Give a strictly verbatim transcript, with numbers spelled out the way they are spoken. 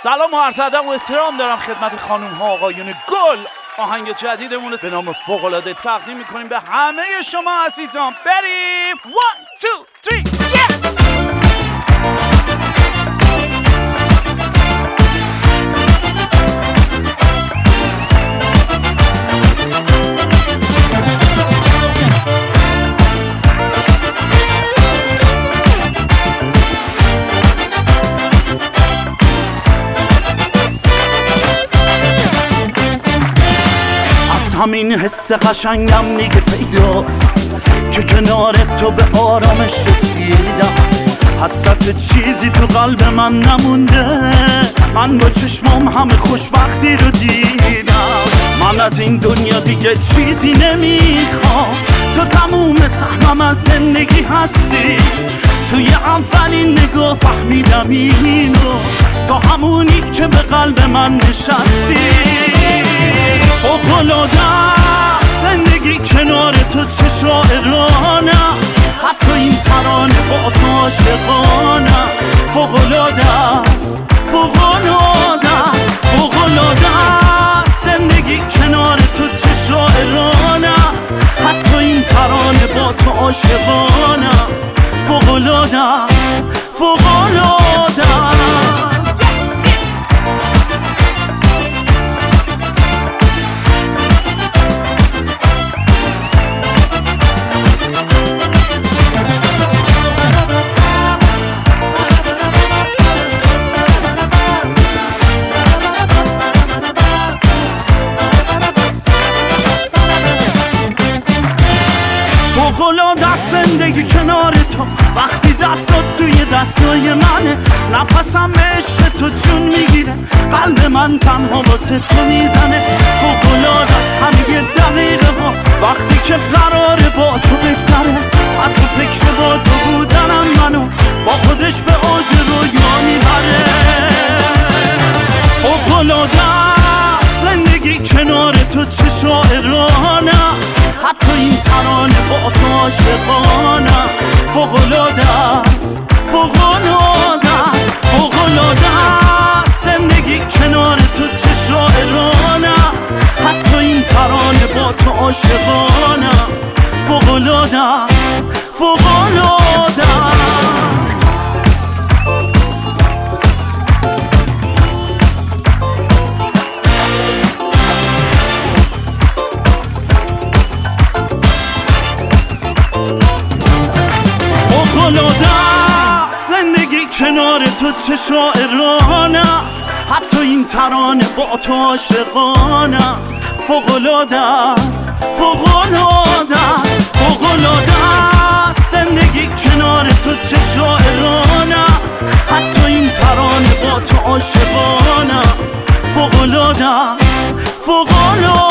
سلام و عرض ادب و احترام دارم خدمت خانم ها آقایون گل. آهنگ جدیدمون به نام فوق‌العاده تقدیم میکنیم به همه شما عزیزان. بریم one two three yeah! همین حس قشنگم دیگه پیداست که کنار تو به آرامش رسیدم. حسرت چیزی تو قلب من نمونده، من با چشمام همه خوشبختی رو دیدم. من از این دنیا دیگه چیزی نمیخوام، تو تموم سهمم از زندگی هستی. توی اولین نگاه فهمیدم اینو، تو همونی که به قلب من نشستی. فوق‌العاده زندگی کنار تو چه شاعرانه است، حتی این ترانه با تو عاشقانه. فوق‌العاده است، فوق‌العاده است، فوق‌العاده است زندگی کنار تو چه شاعرانه است، حتی این ترانه با تو عاشقانه است. فوق‌العاده است، فوق‌العاده است. فوق‌العاده است زندگی کنار تو، وقتی دستات توی دستای منه. نفسم به عشق تو جون میگیره، قلب من تنها واسه تو میزنه. فوق‌العاده است همین دقیقه ها وقتی که قراره با تو بگذره. حتی فکر با تو بودنم منو با خودش به اوج رویا میبره. فوق‌العاده است زندگی کنار تو چه شاعرانه است، حتی این ترانه با تو عاشقانه. فوق‌العاده است، فوق‌العاده است، فوق‌العاده است زندگی کنار تو چه شاعرانه است، حتی این ترانه با تو عاشقانه است. فوق‌العاده است، فوق‌العاده است. فوق‌العاده است زندگی کنار تو چه شاعرانه است، حتی این ترانه با تو عاشقانه است. فوق‌العاده است، فوق‌العاده است، فوق‌العاده است زندگی کنار تو چه شاعرانه است، حتی این ترانه با تو عاشقانه است. فوق‌العاده است، فوق‌العاده